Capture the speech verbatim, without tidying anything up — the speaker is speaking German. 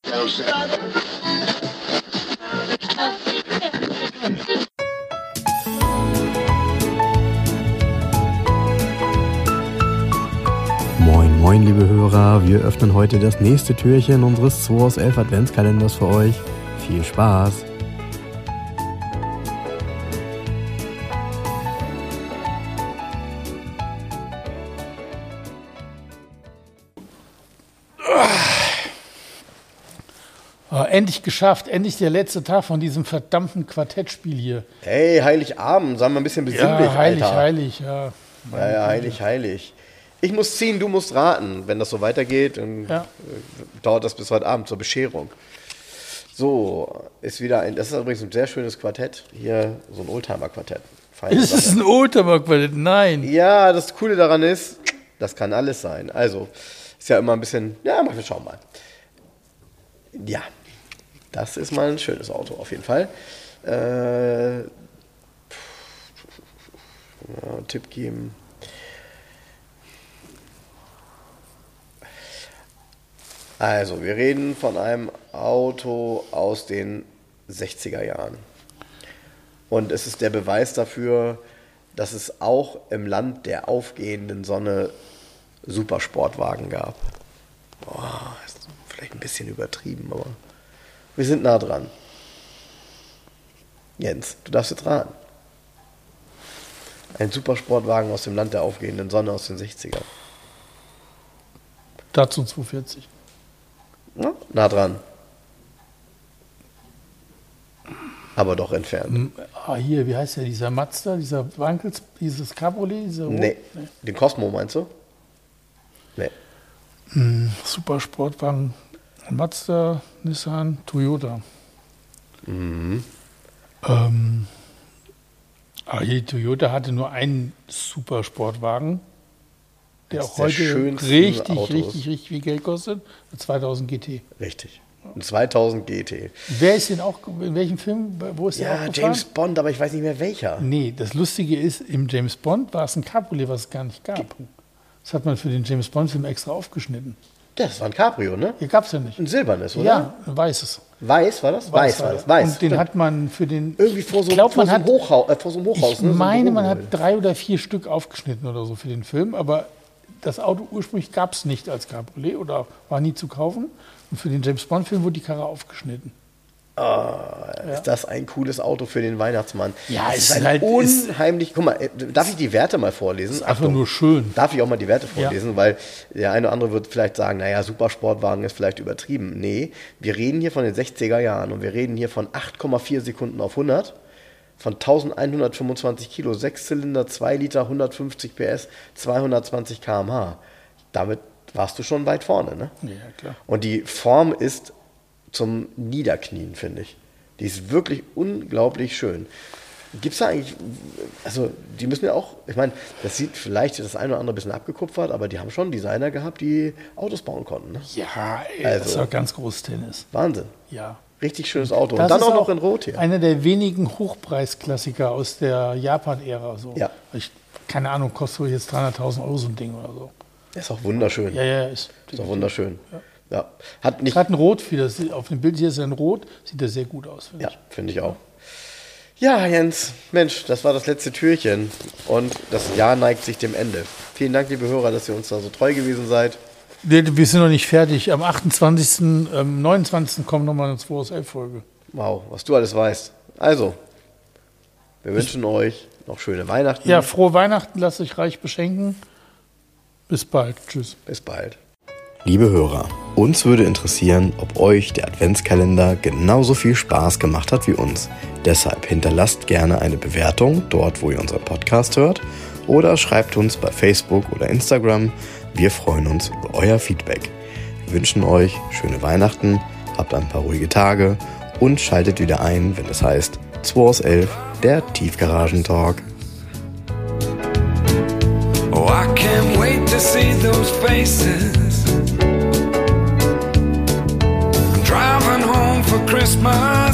Moin, moin, liebe Hörer. Wir öffnen heute das nächste Türchen unseres zwei aus elf Adventskalenders für euch. Viel Spaß! Oh, endlich geschafft, endlich der letzte Tag von diesem verdammten Quartettspiel hier. Hey, Heiligabend, sagen wir ein bisschen besinnlich, ja, heilig, Alter. heilig, ja. Ja, ja, heilig, heilig. Ich muss ziehen, du musst raten. Wenn das so weitergeht, dann ja. dauert das bis heute Abend zur Bescherung. So, ist wieder ein, das ist übrigens ein sehr schönes Quartett. Hier so ein Oldtimer-Quartett. Ist es ein Oldtimer-Quartett? Nein. Ja, das Coole daran ist, das kann alles sein. Also, ist ja immer ein bisschen, ja, wir schauen mal. Ja, das ist mal ein schönes Auto, auf jeden Fall. Äh, ja, Tipp geben. Also, wir reden von einem Auto aus den sechziger Jahren. Und es ist der Beweis dafür, dass es auch im Land der aufgehenden Sonne Supersportwagen gab. Boah, ist vielleicht ein bisschen übertrieben, aber wir sind nah dran. Jens, du darfst jetzt raten. Ein Supersportwagen aus dem Land der aufgehenden Sonne aus den sechzigern. Datsun zweihundertvierzig. Ja, nah dran. Aber doch entfernt. Ah, hier, wie heißt der, dieser Mazda, dieser Wankels, dieses Cabriolet? Dieser nee. nee, den Cosmo meinst du? Nee. Hm, Supersportwagen, Mazda, Nissan, Toyota. Mhm. Ähm, ah, hier, Toyota hatte nur einen Supersportwagen, der auch heute richtig, Autos. richtig, richtig viel Geld kostet. zweitausend G T. Richtig. Ein zweitausend G T. Wer ist denn auch, in welchem Film, wo ist der ja, auch gefahren? James Bond, aber ich weiß nicht mehr welcher. Nee, das Lustige ist, im James Bond war es ein Cabriolet, was es gar nicht gab. Das hat man für den James Bond-Film extra aufgeschnitten. Das war ein Cabrio, ne? Hier gab es ja nicht. Ein silbernes, oder? Ja, ein weißes. Weiß war das? Weiß, Weiß war das. Weiß. Und den hat man für den... Irgendwie vor so, glaub, vor man so, einem, hat, Hochhaus, äh, vor so einem Hochhaus. Ich ne? so meine, man hat drei oder vier Stück aufgeschnitten oder so für den Film, aber das Auto ursprünglich gab es nicht als Cabriolet oder war nie zu kaufen. Und für den James Bond-Film wurde die Karre aufgeschnitten. Oh, ja. Ist das ein cooles Auto für den Weihnachtsmann? Ja, es ist ist halt unheimlich. Guck mal, darf ich die Werte mal vorlesen? Ist einfach nur schön. Darf ich auch mal die Werte vorlesen? Ja. Weil der eine oder andere wird vielleicht sagen, naja, Supersportwagen ist vielleicht übertrieben. Nee, wir reden hier von den sechziger Jahren und wir reden hier von acht Komma vier Sekunden auf hundert, von elfhundertfünfundzwanzig Kilo, sechs Zylinder, zwei Liter, hundertfünfzig P S, zweihundertzwanzig Kilometer pro Stunde. Damit warst du schon weit vorne, ne? Ja, klar. Und die Form ist zum Niederknien, finde ich. Die ist wirklich unglaublich schön. Gibt es da eigentlich, also die müssen ja auch, ich meine, das sieht vielleicht das eine oder andere ein bisschen abgekupfert, aber die haben schon Designer gehabt, die Autos bauen konnten. Ne? Ja, ey, also, das war ganz großes Tennis. Wahnsinn. Ja. Richtig schönes Auto. Das und dann ist auch noch in Rot hier. Einer der wenigen Hochpreisklassiker aus der Japan-Ära. So. Ja. Ich, keine Ahnung, kostet jetzt dreihunderttausend Euro so ein Ding oder so. Ist auch wunderschön. Ja, ja, ist. Ist auch wunderschön. Ja. Ja. Hat nicht. Hat ein Rot für das. Auf dem Bild hier ist ein Rot, sieht das sehr gut aus. Find ja, ich. finde ich auch. Ja, Jens, Mensch, das war das letzte Türchen und das Jahr neigt sich dem Ende. Vielen Dank, liebe Hörer, dass ihr uns da so treu gewesen seid. Wir sind noch nicht fertig. Am achtundzwanzigsten, ähm, neunundzwanzigsten kommt nochmal eine zwei aus elf Folge. Wow, was du alles weißt. Also, wir wünschen euch noch schöne Weihnachten. Ja, frohe Weihnachten, lasst euch reich beschenken. Bis bald. Tschüss. Bis bald. Liebe Hörer, uns würde interessieren, ob euch der Adventskalender genauso viel Spaß gemacht hat wie uns. Deshalb hinterlasst gerne eine Bewertung dort, wo ihr unseren Podcast hört, oder schreibt uns bei Facebook oder Instagram. Wir freuen uns über euer Feedback. Wir wünschen euch schöne Weihnachten, habt ein paar ruhige Tage und schaltet wieder ein, wenn es heißt zwei aus elf, der Tiefgaragentalk. Oh, I can't wait to see those faces. I'm driving home for Christmas.